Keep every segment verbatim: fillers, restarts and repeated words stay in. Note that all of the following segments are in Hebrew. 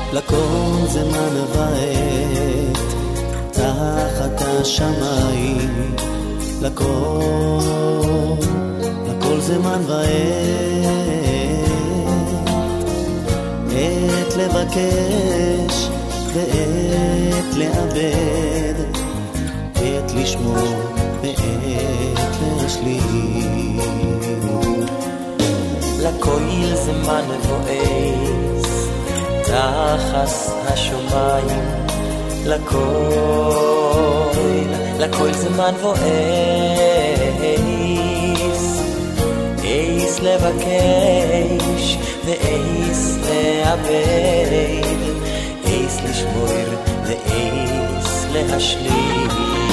לכל זמן ועת תחת השמיים, לכל, לכל זמן ועת, עת לבקש ועת לאבד, עת לשמור ועת להשלים. לכל זמן ובועז תחת השמיים, לכל, לכל זמן ובועז, אייס לבקש ואייס לאבד, אייס לשמור ואייס להשלים.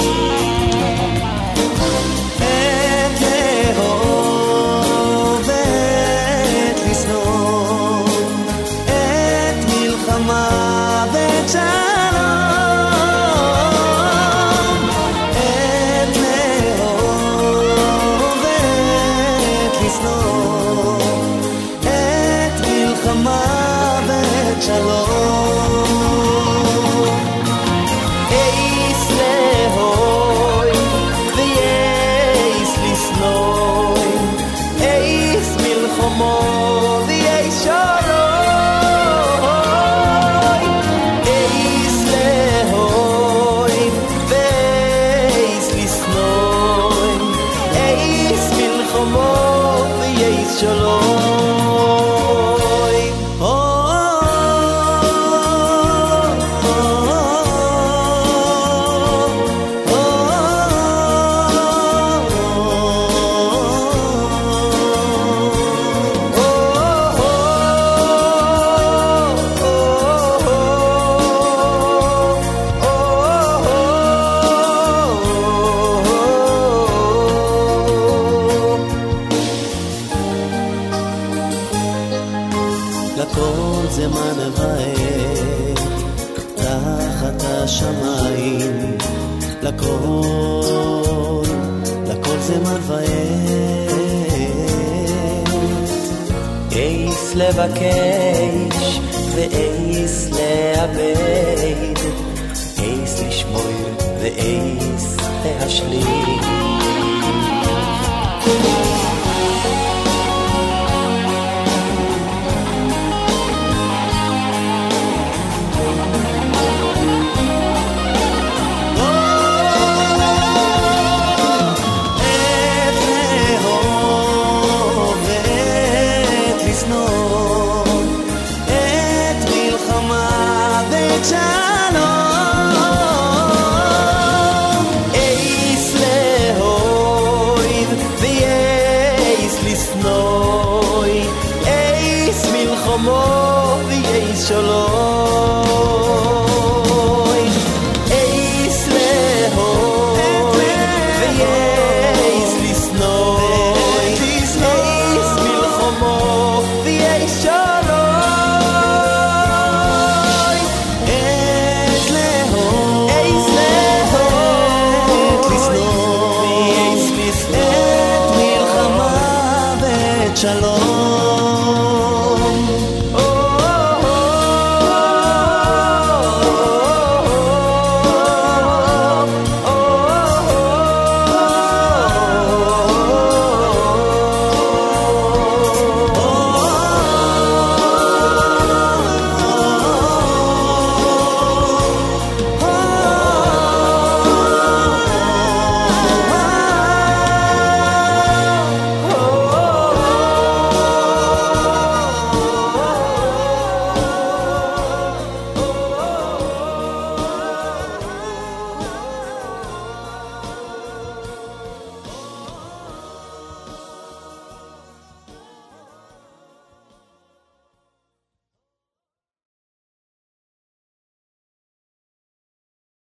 עת לאהוב ועת לשנוא, עת מלחמה ועת שלום, עת לאהוב ועת לשנוא, עת מלחמה ועת שלום. לכל, לכל זמן ועת, אייס לבקש ואייס לאבד, אייס לשמור ואייס להשלים. שלום